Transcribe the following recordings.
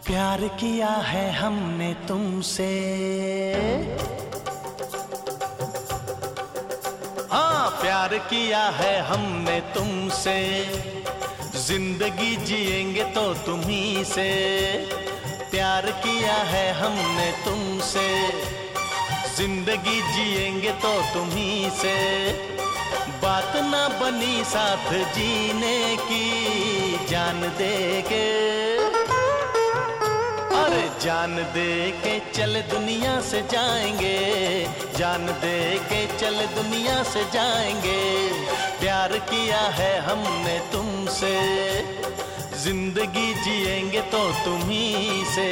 प्यार किया है हमने तुमसे, हाँ प्यार किया है हमने तुमसे, जिंदगी जिएंगे तो तुम्ही से। प्यार किया है हमने तुमसे, जिंदगी जिएंगे तो तुम्ही से। बात ना बनी साथ जीने की, जान देके अरे जान दे के चल दुनिया से जाएंगे, जान दे के चल दुनिया से जाएंगे। प्यार किया है हमने तुमसे, जिंदगी जिएंगे तो तुम्ही से।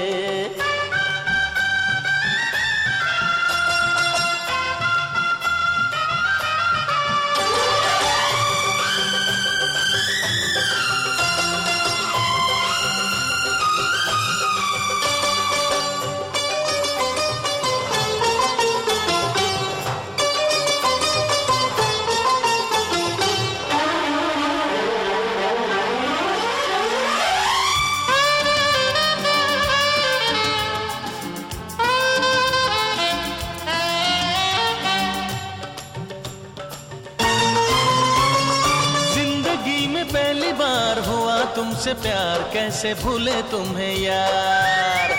पहली बार हुआ तुमसे प्यार, कैसे भूले तुम्हें यार।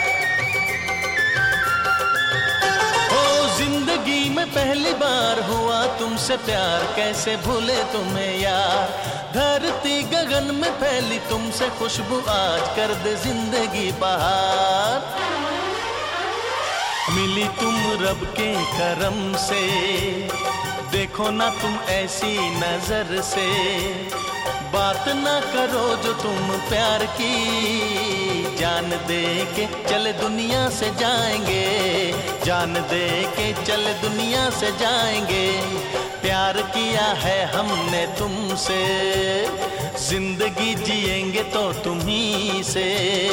ओ जिंदगी में पहली बार हुआ तुमसे प्यार, कैसे भूले तुम्हें यार। धरती गगन में फैली तुमसे खुशबू, आज कर दे जिंदगी बहार। मिली तुम रब के करम से, देखो ना तुम ऐसी नजर से। बात ना करो जो तुम प्यार की, जान दे के चल दुनिया से जाएंगे, जान दे के चल दुनिया से जाएंगे। प्यार किया है हमने तुमसे, जिंदगी जिएंगे तो तुम्ही से।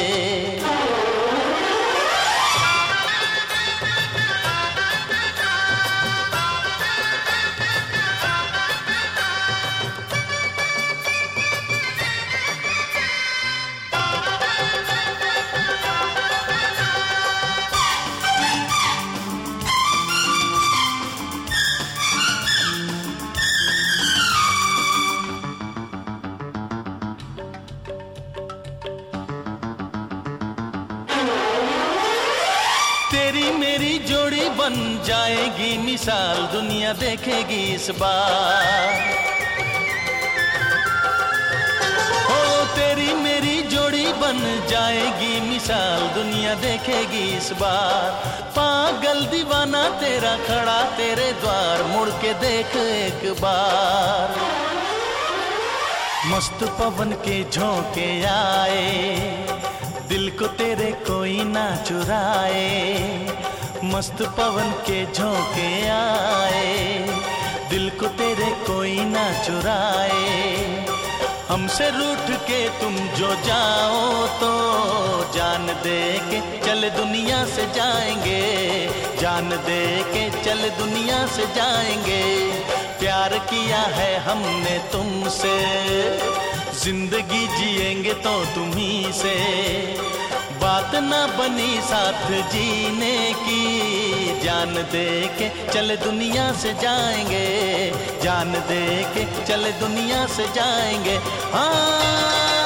तेरी मेरी जोड़ी बन जाएगी मिसाल, दुनिया देखेगी इस बार। ओ तेरी मेरी जोड़ी बन जाएगी मिसाल, दुनिया देखेगी इस बार। पागल दीवाना तेरा खड़ा तेरे द्वार, मुड़ के देख एक बार। मस्त पवन के झोंके आए, दिल को तेरे कोई ना चुराए। मस्त पवन के झोंके आए, दिल को तेरे कोई ना चुराए। हमसे रूठ के तुम जो जाओ तो, जान दे के चल दुनिया से जाएंगे, जान दे के चल दुनिया से जाएंगे। प्यार किया है हमने तुमसे, जिंदगी जिएंगे तो तुम्ही से। बात ना बनी साथ जीने की, जान दे के चल दुनिया से जाएंगे, जान दे के चल दुनिया से जाएंगे। हाँ